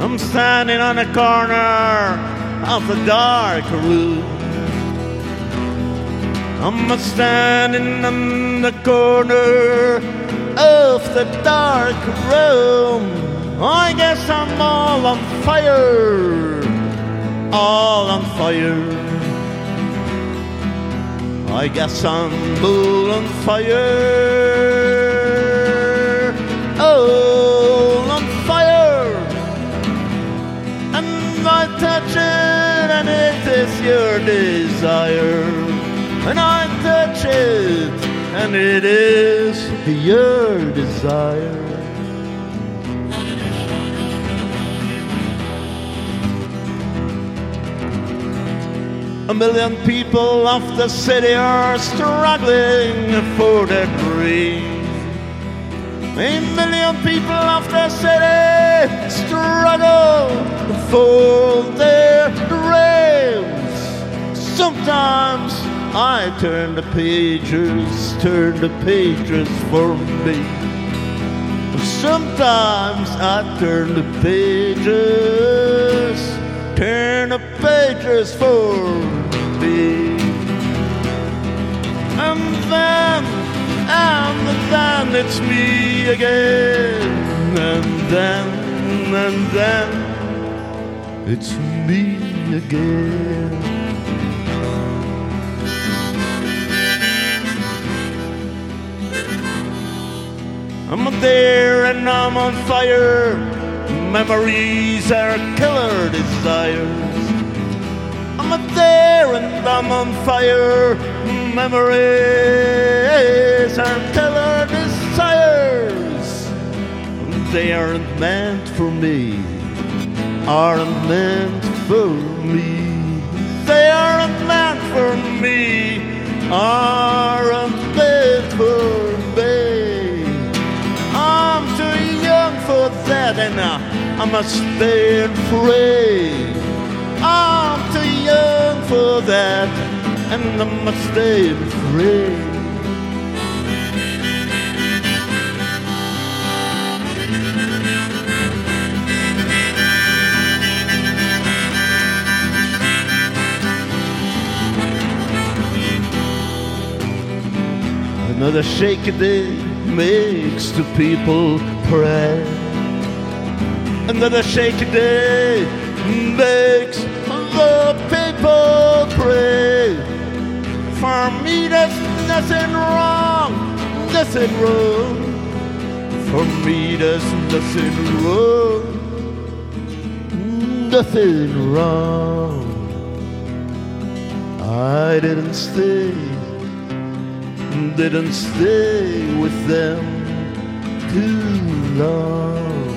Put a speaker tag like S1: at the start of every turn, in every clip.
S1: I'm standing on the corner of a dark room. I'm standing on the corner of the dark room. I guess I'm all on fire, all on fire. I guess I'm all on fire, all on fire. And I touch it and it is your desire. And I touch it and it is your desire. A million people of the city are struggling for their dreams. A million people of the city struggle for their dreams. Sometimes I turn the pages for me. Sometimes I turn the pages for me. And then it's me again. And then it's me again. I'm there and I'm on fire. Memories are killer desires. I'm there and I'm on fire. Memories are killer desires. They aren't meant for me. Aren't meant for me. They aren't meant for me. Aren't meant for me. I'm too young for that, and I must stay free. I'm too young for that, and I must stay free. Another shaky day makes the people pray. Another shaky day makes the people pray. For me there's nothing wrong, nothing wrong. For me there's nothing wrong, nothing wrong. I didn't stay with them too long.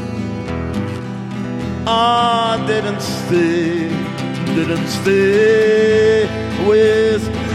S1: I didn't stay with